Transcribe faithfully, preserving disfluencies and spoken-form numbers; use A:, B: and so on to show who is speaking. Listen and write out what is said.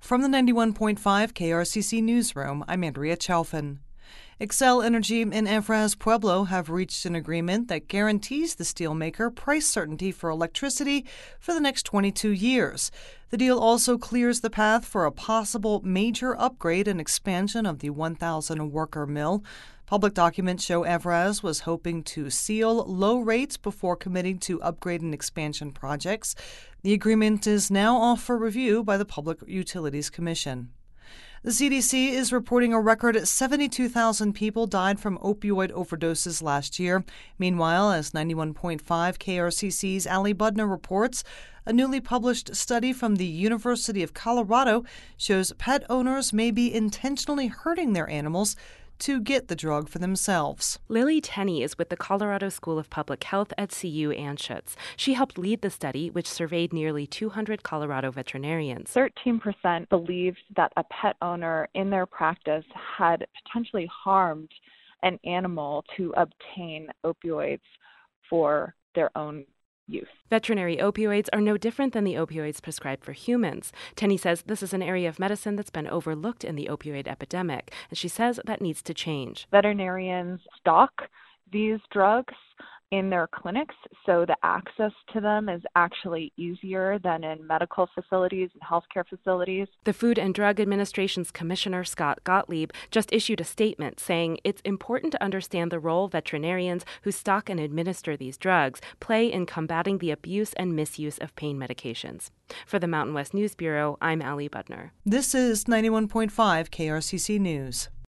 A: From the ninety-one point five K R C C Newsroom, I'm Andrea Chalfin. Xcel Energy and Evraz Pueblo have reached an agreement that guarantees the steelmaker price certainty for electricity for the next twenty-two years. The deal also clears the path for a possible major upgrade and expansion of the one thousand worker mill. Public documents show Evraz was hoping to seal low rates before committing to upgrade and expansion projects. The agreement is now off for review by the Public Utilities Commission. The C D C is reporting a record seventy-two thousand people died from opioid overdoses last year. Meanwhile, as ninety-one point five K R C C's Ali Budner reports, a newly published study from the University of Colorado shows pet owners may be intentionally hurting their animals to get the drug for themselves.
B: Lily Tenney is with the Colorado School of Public Health at C U Anschutz. She helped lead the study, which surveyed nearly two hundred Colorado veterinarians.
C: thirteen percent believed that a pet owner in their practice had potentially harmed an animal to obtain opioids for their own use.
B: Veterinary opioids are no different than the opioids prescribed for humans. Tenney says this is an area of medicine that's been overlooked in the opioid epidemic, and she says that needs to change.
C: Veterinarians stock these drugs in their clinics, so the access to them is actually easier than in medical facilities and healthcare facilities.
B: The Food and Drug Administration's Commissioner Scott Gottlieb just issued a statement saying it's important to understand the role veterinarians who stock and administer these drugs play in combating the abuse and misuse of pain medications. For the Mountain West News Bureau, I'm Ali Budner.
A: This is ninety-one point five K R C C News.